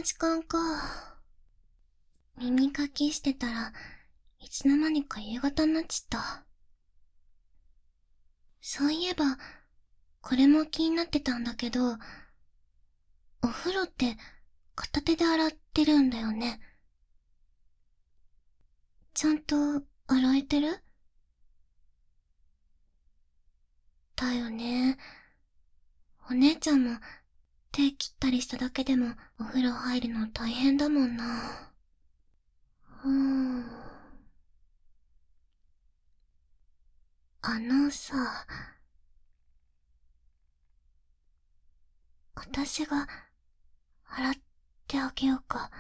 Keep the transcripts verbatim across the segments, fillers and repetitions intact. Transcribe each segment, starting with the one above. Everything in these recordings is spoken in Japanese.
時間か。耳かきしてたらいつの間にか夕方になっちった。そういえばこれも気になってたんだけど、お風呂って片手で洗ってるんだよね。ちゃんと洗えてる？だよね。お姉ちゃんも手切ったりしただけでもお風呂入るの大変だもんな。うーん。あのさ、私が洗ってあげようか。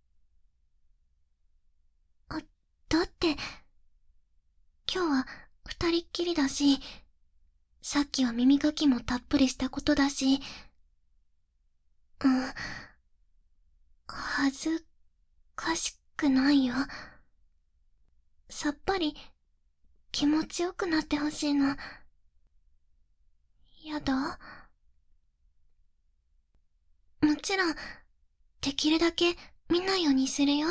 あ、だって今日は二人っきりだし、さっきは耳かきもたっぷりしたことだし、うん、恥ずかしくないよ。さっぱり気持ちよくなってほしいの。やだ？もちろん、できるだけ見ないようにするよ。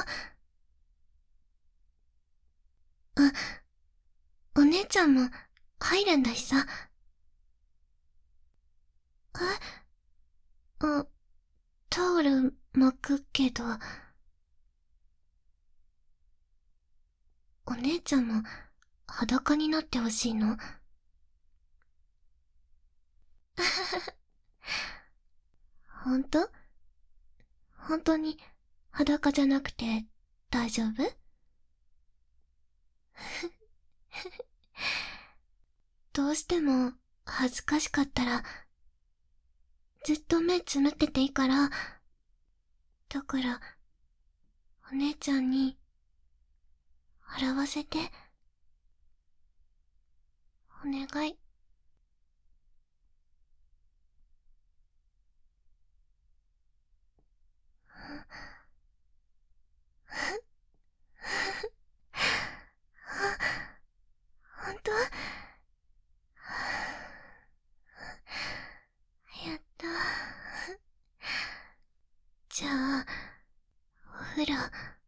あ、お姉ちゃんも入るんだしさ。え？あ、タオル巻くけど、お姉ちゃんも裸になってほしいの？ほんと？本当に裸じゃなくて大丈夫？どうしても恥ずかしかったらずっと目つむってていいから。だからお姉ちゃんに洗わせて、お願い。ほんと？やった。じゃあお風呂